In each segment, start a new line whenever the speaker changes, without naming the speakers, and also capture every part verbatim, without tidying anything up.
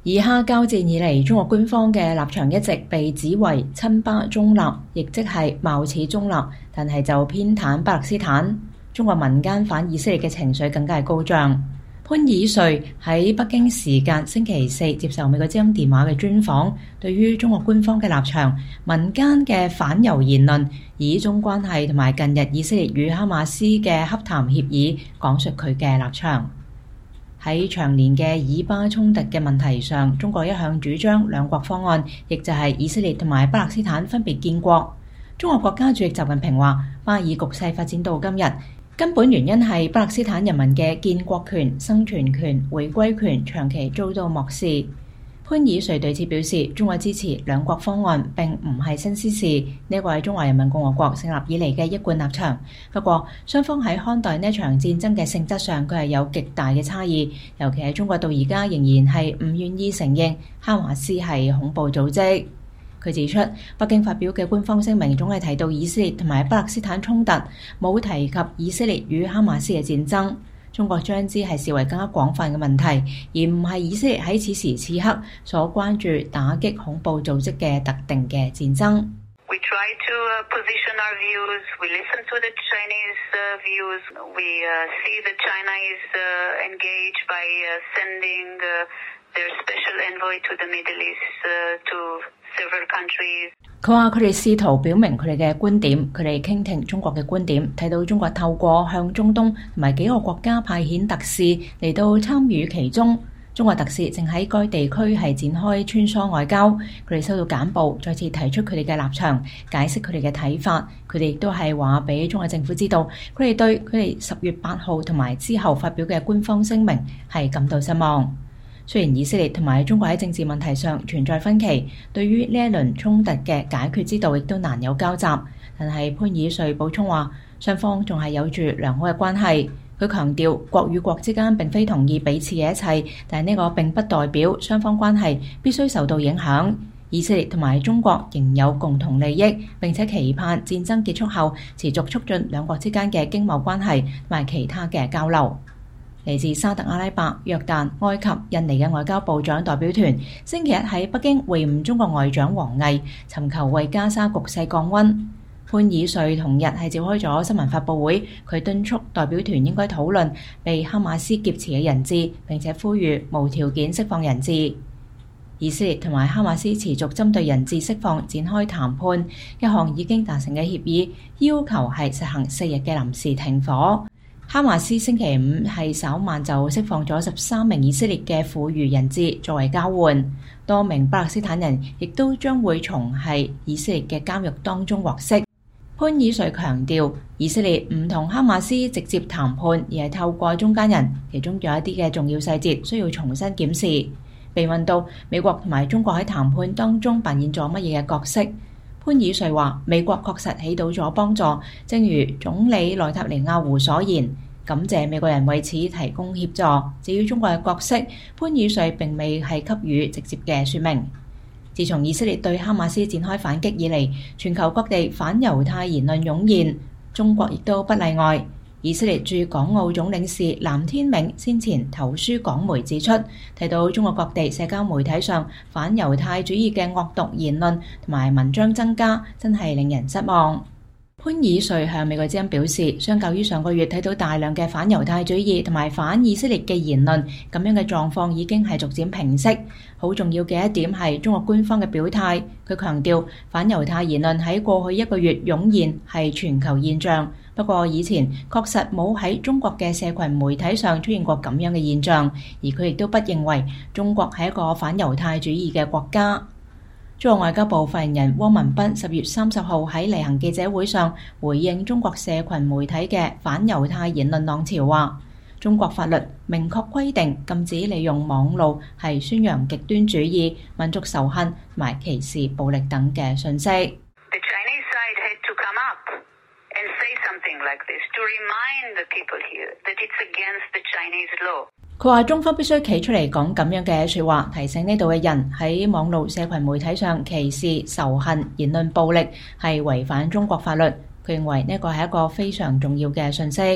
以哈交戰以嚟，中國官方嘅立場一直被指為親巴中立，亦即係貌似中立，但係就偏袒巴勒斯坦。中國民間反以色列嘅情緒更加係高漲。潘以瑞喺北京時間星期四接受美國之音電話嘅專訪，對於中國官方嘅立場、民間嘅反猶言論、以中關係同埋近日以色列與哈馬斯嘅洽談協議，講述佢嘅立場。喺長年嘅以巴衝突嘅問題上，中國一向主張兩國方案，亦就係以色列同埋巴勒斯坦分別建國。中國國家主席習近平話，巴以局勢發展到今日，根本原因係巴勒斯坦人民嘅建國權、生存權、回歸權長期遭到漠視。潘以瑞對此表示，中國支持兩國方案並唔係新鮮事，呢個係中華人民共和國成立以嚟嘅一貫立場。不過，雙方喺看待呢場戰爭嘅性質上，佢係有極大嘅差異。尤其係中國到而家仍然係唔願意承認哈馬斯係恐怖組織。佢指出，北京發表嘅官方聲明總係提到以色列同埋巴勒斯坦衝突，冇提及以色列與哈馬斯嘅戰爭。中國將之係視為更加廣泛嘅問題，而唔係以色列喺此時此刻所關注打擊恐怖組織嘅特定嘅戰爭。
We try to position our views. We listen to the Chinese views. We see that China is engaged by sending their special envoy to the Middle East to several countries.
佢話：佢哋試圖表明佢哋嘅觀點，佢哋傾聽中國嘅觀點，睇到中國透過向中東同埋幾個國家派遣特使嚟到參與其中。中國特使正喺該地區係展開穿梭外交。佢哋收到簡報，再次提出佢哋嘅立場，解釋佢哋嘅睇法。佢哋亦都係話俾中國政府知道，佢哋對佢哋十月八號同埋之後發表嘅官方聲明係感到失望。雖然以色列同埋中國喺政治問題上存在分歧，對於呢一輪衝突嘅解決之道亦都難有交集，但係潘以瑞補充話，雙方仲係有住良好嘅關係。佢強調，國與國之間並非同意彼此嘅一切，但係呢個並不代表雙方關係必須受到影響。以色列同埋中國仍有共同利益，並且期盼戰爭結束後持續促進兩國之間嘅經貿關係同埋其他嘅交流。嚟自沙特阿拉伯、約旦、埃及、印尼嘅外交部長代表團星期一喺北京會晤中國外長王毅，尋求為加沙局勢降溫。潘以瑞同日係召開咗新聞發佈會，佢敦促代表團應該討論被哈馬斯劫持嘅人質，並且呼籲無條件釋放人質。以色列同埋哈馬斯持續針對人質釋放展開談判，一項已經達成嘅協議要求係實行四日嘅臨時停火。哈馬斯星期五係稍晚就釋放咗十三名以色列嘅婦孺人質作為交換，多名巴勒斯坦人亦都將會從係以色列嘅監獄當中獲釋。潘以瑞強調，以色列唔同哈馬斯直接談判，而係透過中間人，其中有一啲嘅重要細節需要重新檢視。被問到美國同埋中國喺談判當中扮演咗乜嘢嘅角色，潘以瑞話：美國確實起到咗幫助，正如總理內塔尼亞胡所言，感謝美國人為此提供協助。至於中國嘅角色，潘以瑞並未係給予直接嘅說明。自從以色列對哈馬斯展開反擊以嚟，全球各地反猶太言論湧現，中國亦都不例外。以色列駐港澳總領事藍天銘先前投書港媒指出，提到中國各地社交媒體上反猶太主義嘅惡毒言論同埋文章增加，真係令人失望。潘以瑞向美國之音表示，相較於上個月睇到大量嘅反猶太主義同埋反以色列嘅言論，咁樣嘅狀況已經係逐漸平息。好重要嘅一點係中國官方嘅表態，佢強調反猶太言論喺過去一個月湧現係全球現象，不過以前確實冇喺中國嘅社群媒體上出現過咁樣嘅現象，而佢亦都不認為中國係一個反猶太主義嘅國家。中國外交部發言人汪文斌十月三十號喺例行記者會上回應中國社群媒體嘅反猶太言論浪潮，話中國法律明確規定禁止利用網路係宣揚極端主義、民族仇恨同埋歧視、暴力等嘅信息。
The Chinese side had to come up and say something like this to remind the people here that it's against the Chinese law.
佢話中方必須企出嚟講咁樣嘅說話，提醒呢度嘅人喺網絡社群媒體上歧視、仇恨、言論暴力係違反中國法律。佢認為呢個係一個非常重要嘅信息。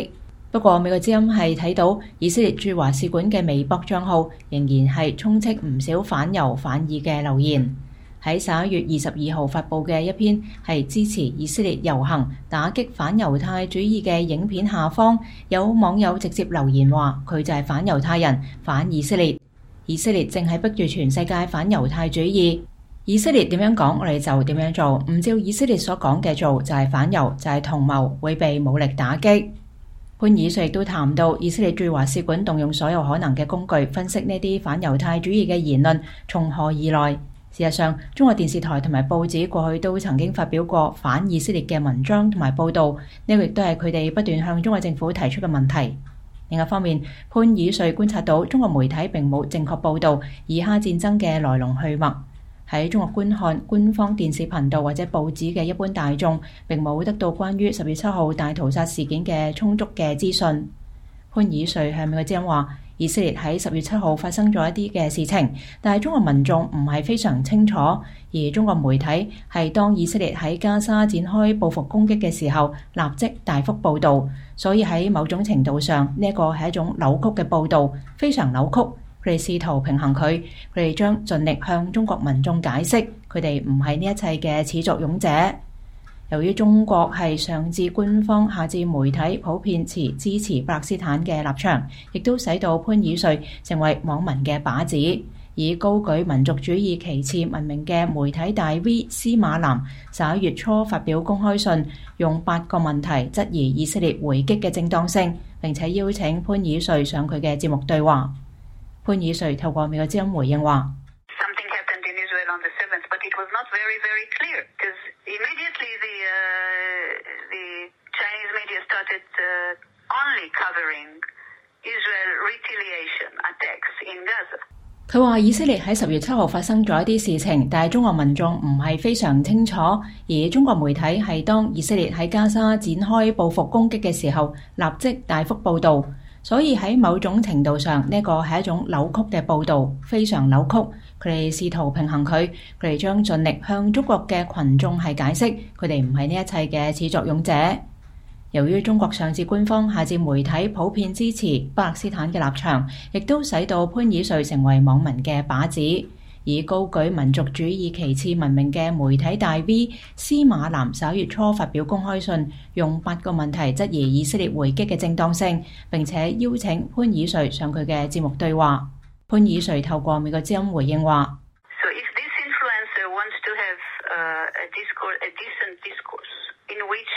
不過美國之音係睇到以色列駐華使館嘅微博帳號仍然係充斥唔少反猶反意嘅留言。喺十一月二十二號發布嘅一篇係支持以色列遊行打擊反猶太主義嘅影片下方，有網友直接留言話佢就係反猶太人、反以色列。以色列正係逼住全世界反猶太主義。以色列點樣講，我哋就點樣做。唔照以色列所講嘅做，就係反猶，就係同謀，會被武力打擊。潘以瑞亦都談到以色列駐華使館動用所有可能嘅工具，分析呢啲反猶太主義嘅言論從何而來。事實上，中國電視台同埋報紙過去都曾經發表過反以色列嘅文章同埋報導，呢個亦都係佢哋不斷向中國政府提出嘅問題。另一方面，潘以瑞觀察到中國媒體並冇正確報導以哈戰爭嘅來龍去脈。喺中國觀看官方電視頻道或者報紙嘅一般大眾並冇得到關於十月七號大屠殺事件嘅充足嘅資訊。潘以瑞向美國之音話，以色列喺十月七號發生咗一啲嘅事情，但係中國民眾唔係非常清楚，而中國媒體係當以色列喺加沙展開報復攻擊嘅時候立即大幅報導，所以喺某種程度上呢一個係一種扭曲嘅報導，非常扭曲。佢哋試圖平衡佢，佢哋將盡力向中國民眾解釋，佢哋唔係呢一切嘅始作俑者。由於中國係上至官方下至媒體普遍持支持巴勒斯坦嘅立場，亦都使到潘以瑞成為網民嘅靶子。以高舉民族主義旗幟聞名嘅媒體大 V 司馬南十一月初發表公開信，用八個問題質疑以色列回擊嘅正當性，並且邀請潘以瑞上佢嘅節目對話。潘以瑞透過美國之音回應話
：Something happened in Israel on the seventh, but it was not very, very clear because immediately the uh, the Chinese media started uh, only covering Israel retaliation attacks in Gaza.
佢話以色列喺十月七號發生咗一啲事情，但係中國民眾唔係非常清楚，而中國媒體係當以色列喺加沙展開報復攻擊嘅時候，立即大幅報導。所以喺某種程度上，呢個係一種扭曲嘅報導，非常扭曲。佢哋試圖平衡佢，佢哋將盡力向中國嘅群眾係解釋，佢哋唔係呢一切嘅始作俑者。由於中國上至官方下至媒體普遍支持巴勒斯坦嘅立場，亦都使到潘以瑞成為網民嘅靶子。以高舉民族主義旗幟聞名嘅媒體大 V 司馬南十一月初發表公開信，用八個問題質疑以色列回擊嘅正當性，並且邀請潘以瑞上佢嘅節目對話。潘以瑞透過美國之音回應話
：So if this influencer wants to have uh, a discourse, a decent discourse in which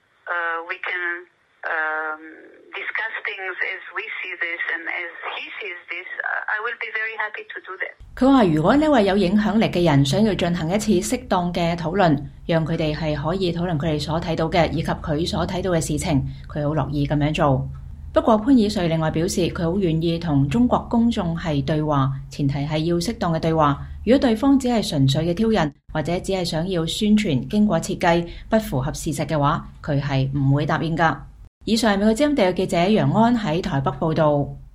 uh, we can um, discuss things as we see this and as he sees this, I will be very happy to do that.
佢話：如果呢位有影響力嘅人想要進行一次適當嘅討論，讓佢哋係可以討論佢哋所睇到嘅以及佢所睇到嘅事情，佢好樂意咁樣做。不過潘以瑞另外表示，佢好願意同中國公眾係對話，前提係要適當嘅對話。如果對方只係純粹嘅挑釁，或者只係想要宣傳經過設計，不符合事實嘅話，佢係唔會答應㗎。以上係美國之音特約記者楊安喺台北報導。